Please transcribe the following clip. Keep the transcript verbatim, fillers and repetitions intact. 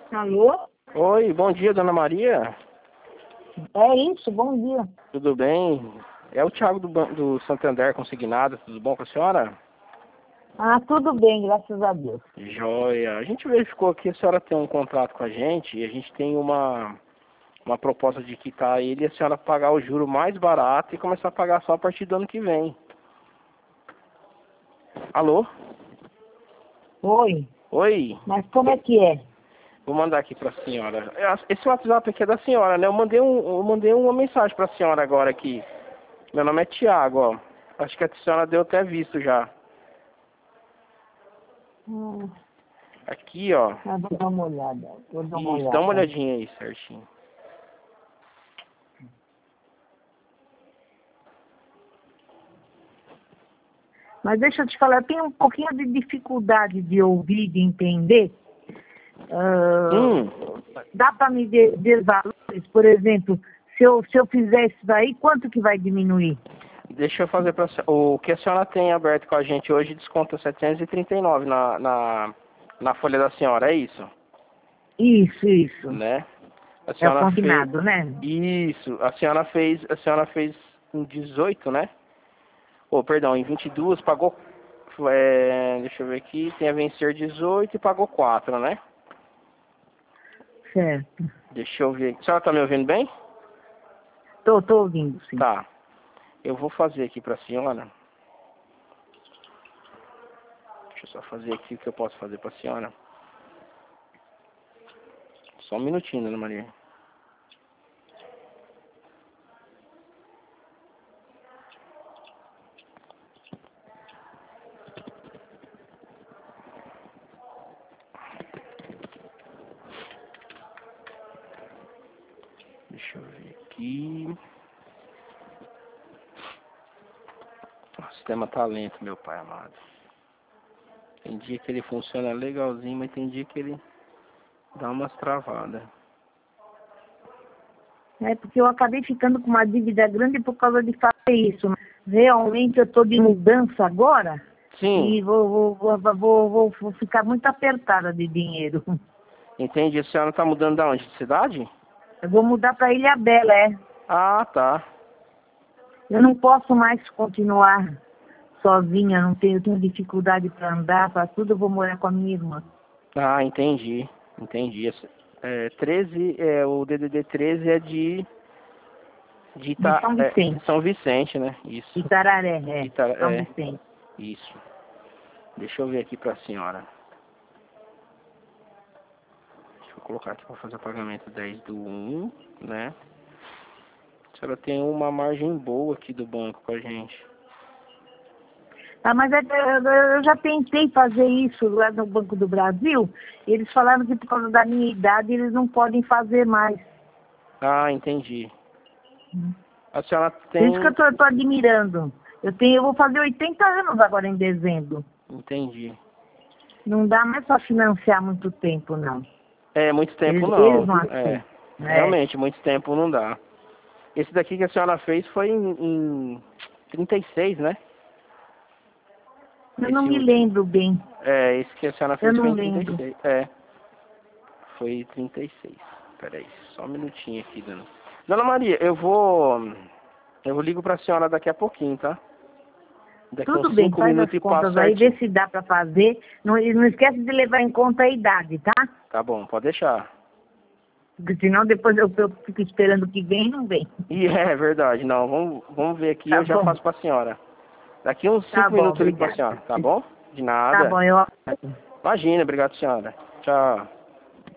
Alô? Oi, bom dia, dona Maria. É isso, bom dia. Tudo bem? É o Thiago do, Ban- do Santander Consignado, tudo bom com a senhora? Ah, tudo bem, graças a Deus. Joia. A gente verificou aqui, a senhora tem um contrato com a gente e a gente tem uma, uma proposta de quitar ele e a senhora pagar o juro mais barato e começar a pagar só a partir do ano que vem. Alô? Oi, Oi? mas como é que é? Vou mandar aqui para a senhora. É, esse WhatsApp aqui é da senhora, né? Eu mandei, um, eu mandei uma mensagem para a senhora agora aqui. Meu nome é Thiago, ó. Acho que a senhora deu até visto já. Hum, Aqui, ó. ah, vou dar uma olhada, vou dar uma Isso, dá uma olhada. olhadinha aí, certinho. Mas deixa eu te falar, eu tenho um pouquinho de dificuldade de ouvir, de entender. Ah, Hum, dá para me dizer valores, por exemplo, se eu, se eu fizer isso daí, quanto que vai diminuir? deixa eu fazer pra senhora. O que a senhora tem aberto com a gente hoje desconta setecentos e trinta e nove na, na, na folha da senhora, é isso? Isso, isso. Né? A É o senhora fez. consignado, né? Isso, a senhora fez. A senhora fez em dezoito, né? Oh, perdão, em vinte e dois pagou. É, deixa eu ver aqui, tem a vencer dezoito e pagou quatro, né? Certo. Deixa eu ver. A senhora tá me ouvindo bem? Tô, tô ouvindo, sim. Tá. Eu vou fazer aqui pra senhora. Deixa eu só fazer aqui o que eu posso fazer pra senhora. Só um minutinho, dona Maria. Deixa eu ver aqui. O sistema tá lento, meu pai amado. Tem dia que ele funciona legalzinho, mas tem dia que ele dá umas travadas. É porque eu acabei ficando com uma dívida grande por causa de fazer isso. Realmente eu estou de mudança agora Sim, e vou, vou, vou, vou, vou- vou ficar muito apertada de dinheiro. entendi. A senhora tá mudando da onde? De cidade? Eu vou mudar para Ilha Bela, é. Ah, tá. Eu não posso mais continuar sozinha, não tenho, eu tenho dificuldade para andar, para tudo, eu vou morar com a minha irmã. Ah, entendi. Entendi. Esse- É, treze, é, o D D D treze é de, de De Ita, São é, Vicente, São Vicente, né? Isso. Itararé, é, Ita, São é, Vicente. isso. Deixa eu ver aqui pra senhora. Deixa eu colocar aqui para fazer o pagamento dez do um, né? A senhora tem uma margem boa aqui do banco com a gente. Ah, mas é que eu eu já tentei fazer isso lá no Banco do Brasil, e eles falaram que por causa da minha idade eles não podem fazer mais. Ah, entendi. A senhora Por isso que eu tem... tô, tô admirando. Eu tenho, eu vou fazer oitenta anos agora em dezembro. Entendi. Não dá mais para financiar muito tempo, não. É, muito tempo Eles, eles não. não É, aceitam. É. realmente, muito tempo não dá. Esse daqui que a senhora fez foi em, em trinta e seis, né? Eu não Esse me último. lembro bem. É, esse que a senhora Eu fez foi não em trinta e lembro. seis. É, foi em trinta e seis. Peraí, só um minutinho aqui, dona. Dona Maria, eu vou... Eu ligo pra senhora daqui a pouquinho, tá? Daqui Tudo uns bem, cinco faz minutos as e passo contas aí, vê certinho. se dá para fazer. Não, e não esquece de levar em conta a idade, tá? Tá bom, pode deixar. Porque senão depois eu, eu fico esperando que vem e não vem. E é verdade, não, vamos, vamos ver aqui, Tá eu já bom, faço pra senhora. Daqui uns tá cinco bom, minutos eu ligo pra obrigada. senhora, tá bom? De Tá nada. bom, eu... Imagina, obrigado senhora. Tchau.